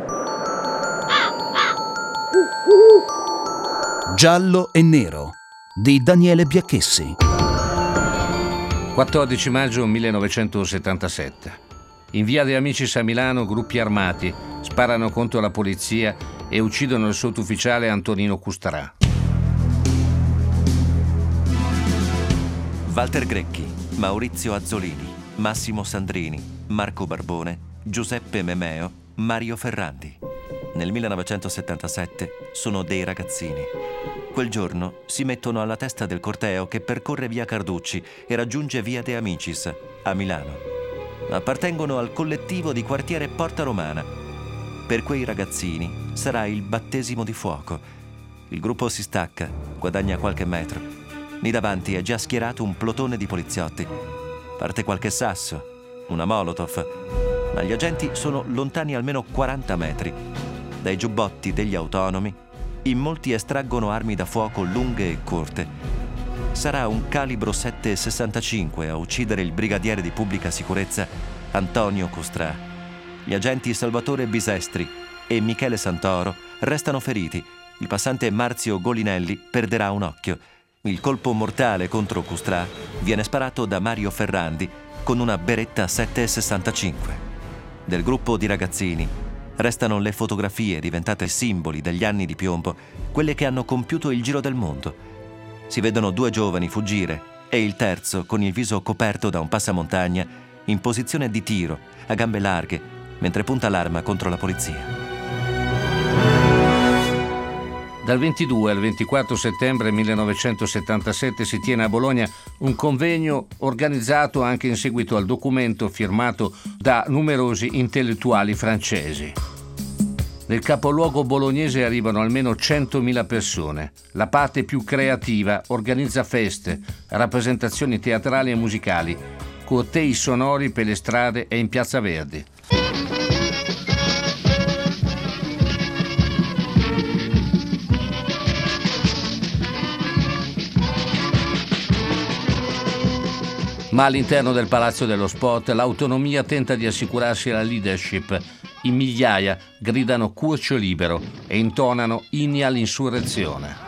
Giallo e nero di Daniele Biacchessi. 14 maggio 1977. In via De Amicis a Milano gruppi armati sparano contro la polizia e uccidono il sottufficiale Antonino Custrà. Walter Grecchi, Maurizio Azzolini, Massimo Sandrini, Marco Barbone, Giuseppe Memeo, Mario Ferrandi. Nel 1977 sono dei ragazzini. Quel giorno si mettono alla testa del corteo che percorre via Carducci e raggiunge via De Amicis, a Milano. Appartengono al collettivo di quartiere Porta Romana. Per quei ragazzini sarà il battesimo di fuoco. Il gruppo si stacca, guadagna qualche metro. Lì davanti è già schierato un plotone di poliziotti. Parte qualche sasso, una molotov, ma gli agenti sono lontani almeno 40 metri. Dai giubbotti degli autonomi, in molti estraggono armi da fuoco lunghe e corte. Sarà un calibro 7,65 a uccidere il brigadiere di pubblica sicurezza Antonio Custrà. Gli agenti Salvatore Bisestri e Michele Santoro restano feriti. Il passante Marzio Golinelli perderà un occhio. Il colpo mortale contro Custrà viene sparato da Mario Ferrandi con una beretta 7,65. Del gruppo di ragazzini restano le fotografie diventate simboli degli anni di piombo, quelle che hanno compiuto il giro del mondo. Si vedono 2 giovani fuggire e il terzo con il viso coperto da un passamontagna in posizione di tiro, a gambe larghe, mentre punta l'arma contro la polizia. Dal 22 al 24 settembre 1977 si tiene a Bologna un convegno organizzato anche in seguito al documento firmato da numerosi intellettuali francesi. Nel capoluogo bolognese arrivano almeno 100.000 persone. La parte più creativa organizza feste, rappresentazioni teatrali e musicali, cortei sonori per le strade e in Piazza Verdi. Ma all'interno del Palazzo dello Sport l'autonomia tenta di assicurarsi la leadership. In migliaia gridano Curcio libero e intonano inni all'insurrezione.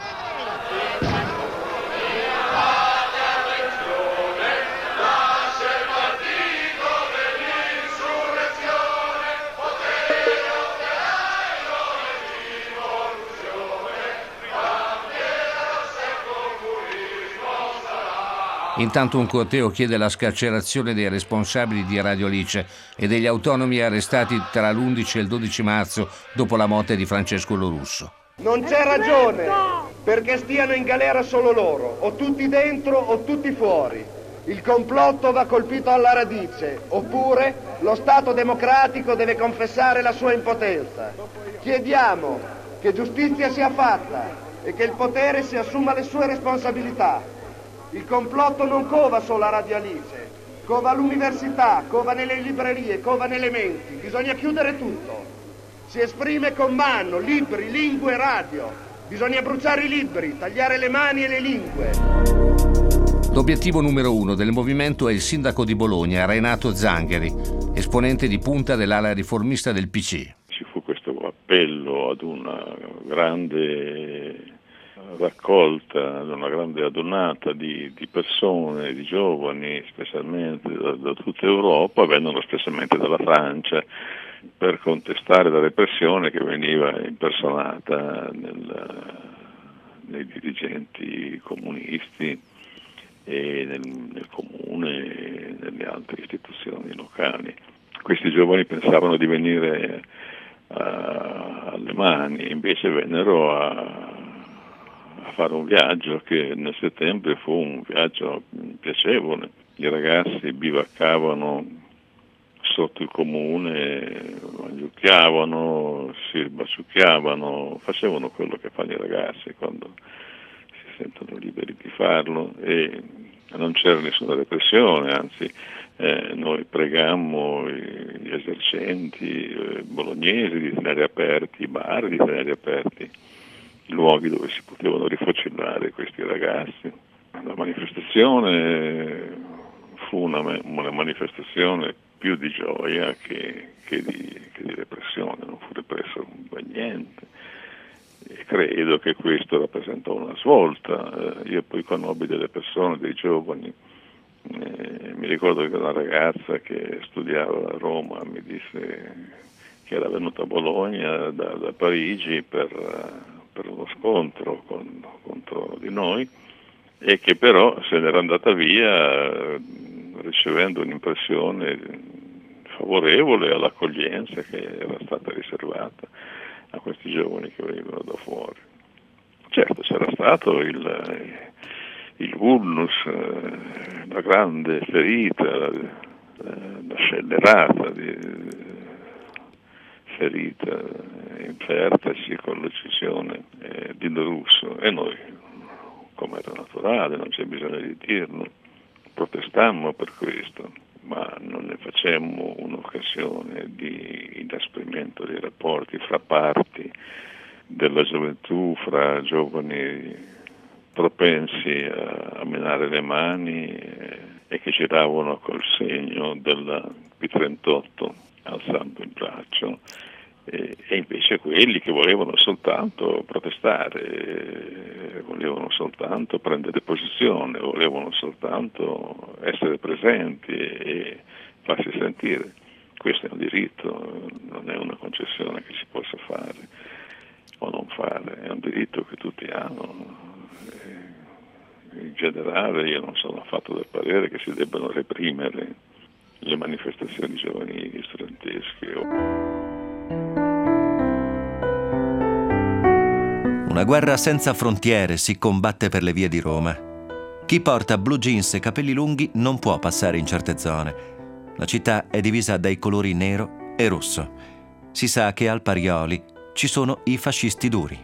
Intanto un corteo chiede la scarcerazione dei responsabili di Radio Alice e degli autonomi arrestati tra l'11 e il 12 marzo dopo la morte di Francesco Lorusso. Non c'è ragione perché stiano in galera solo loro, o tutti dentro o tutti fuori. Il complotto va colpito alla radice, oppure lo Stato democratico deve confessare la sua impotenza. Chiediamo che giustizia sia fatta e che il potere si assuma le sue responsabilità. Il complotto non cova solo a Radio Alice, cova all'università, cova nelle librerie, cova nelle menti. Bisogna chiudere tutto. Si esprime con mano, libri, lingue, radio. Bisogna bruciare i libri, tagliare le mani e le lingue. L'obiettivo numero 1 del movimento è il sindaco di Bologna, Renato Zangheri, esponente di punta dell'ala riformista del PC. Ci fu questo appello ad una grande raccolta, una grande adunata di persone, di giovani, specialmente da tutta Europa, vennero specialmente dalla Francia, per contestare la repressione che veniva impersonata nei dirigenti comunisti e nel comune e nelle altre istituzioni locali. Questi giovani pensavano di venire alle mani, invece vennero a fare un viaggio che nel settembre fu un viaggio piacevole. I ragazzi bivaccavano sotto il comune, mangiucchiavano, si baciucchiavano, facevano quello che fanno i ragazzi quando si sentono liberi di farlo, e non c'era nessuna repressione, anzi noi pregammo gli esercenti bolognesi di tenere aperti i bar, di tenere aperti i luoghi dove si potevano rifocillare questi ragazzi. La manifestazione fu una manifestazione più di gioia che di repressione, non fu repressa credo che questo rappresentò una svolta. Io poi conobbi delle persone, dei giovani, mi ricordo che una ragazza che studiava a Roma mi disse che era venuta a Bologna da Parigi per uno scontro contro di noi, e che però se n'era andata via ricevendo un'impressione favorevole all'accoglienza che era stata riservata a questi giovani che venivano da fuori. Certo, c'era stato il vulnus, la grande ferita, la scellerata ferita infertaci con l'uccisione di De Russo, e noi, come era naturale, non c'è bisogno di dirlo, protestammo per questo, ma non ne facemmo un'occasione di inasprimento dei rapporti fra parti della gioventù, fra giovani propensi a menare le mani e che giravano col segno della P38 alzando il braccio, e invece quelli che volevano soltanto protestare, volevano soltanto prendere posizione, volevano soltanto essere presenti e farsi sentire. Questo è un diritto, non è una concessione che si possa fare o non fare, è un diritto che tutti hanno. In generale io non sono affatto del parere che si debbano reprimere le manifestazioni giovanili, studentesche. Una guerra senza frontiere si combatte per le vie di Roma. Chi porta blue jeans e capelli lunghi non può passare in certe zone. La città è divisa dai colori nero e rosso. Si sa che al Parioli ci sono i fascisti duri.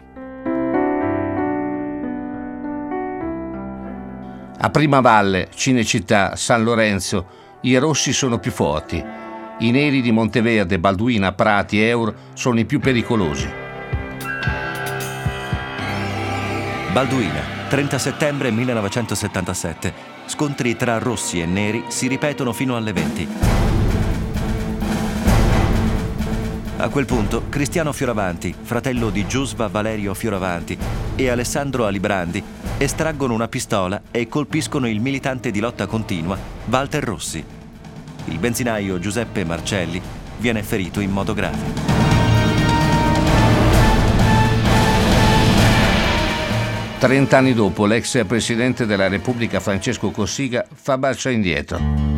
A Primavalle, Cinecittà, San Lorenzo, i rossi sono più forti. I neri di Monteverde, Balduina, Prati e Eur sono i più pericolosi. Balduina, 30 settembre 1977. Scontri tra rossi e neri si ripetono fino alle 20. A quel punto Cristiano Fioravanti, fratello di Giusva Valerio Fioravanti, e Alessandro Alibrandi estraggono una pistola e colpiscono il militante di lotta continua Walter Rossi. Il benzinaio Giuseppe Marcelli viene ferito in modo grave. 30 anni dopo, l'ex presidente della Repubblica Francesco Cossiga fa marcia indietro.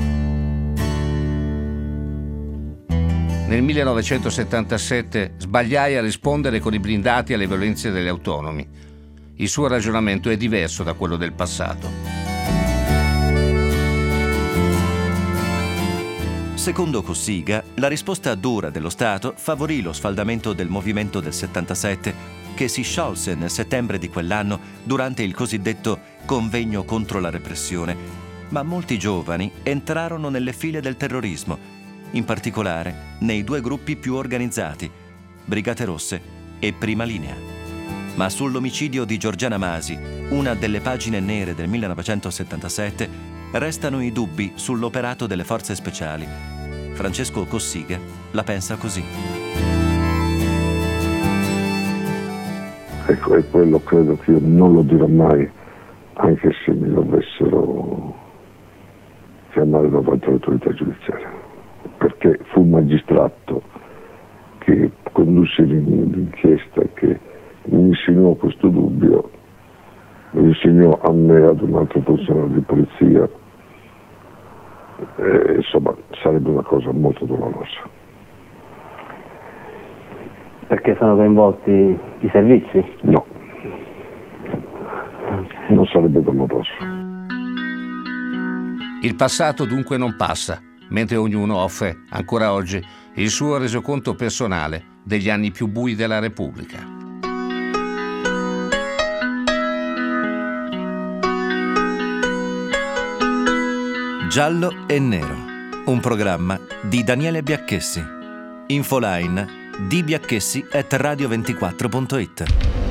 Nel 1977 sbagliai a rispondere con i blindati alle violenze degli autonomi. Il suo ragionamento è diverso da quello del passato. Secondo Cossiga, la risposta dura dello Stato favorì lo sfaldamento del movimento del 77, che si sciolse nel settembre di quell'anno durante il cosiddetto convegno contro la repressione, ma molti giovani entrarono nelle file del terrorismo, in particolare nei due gruppi più organizzati, Brigate Rosse e Prima Linea. Ma sull'omicidio di Giorgiana Masi, una delle pagine nere del 1977, restano i dubbi sull'operato delle forze speciali. Francesco Cossiga la pensa così. Ecco, e quello credo che io non lo dirò mai, anche se mi dovessero chiamare davanti all'autorità giudiziaria, perché fu un magistrato che condusse l'inchiesta, che mi insinuò questo dubbio, mi insinuò a me, ad un altro funzionario di polizia, e, insomma, sarebbe una cosa molto dolorosa. Perché sono coinvolti i servizi? No, non sarebbe doloroso. Il passato dunque non passa, mentre ognuno offre, ancora oggi, il suo resoconto personale degli anni più bui della Repubblica. Giallo e Nero, un programma di Daniele Biacchessi. Infoline dbiacchessi@radio24.it.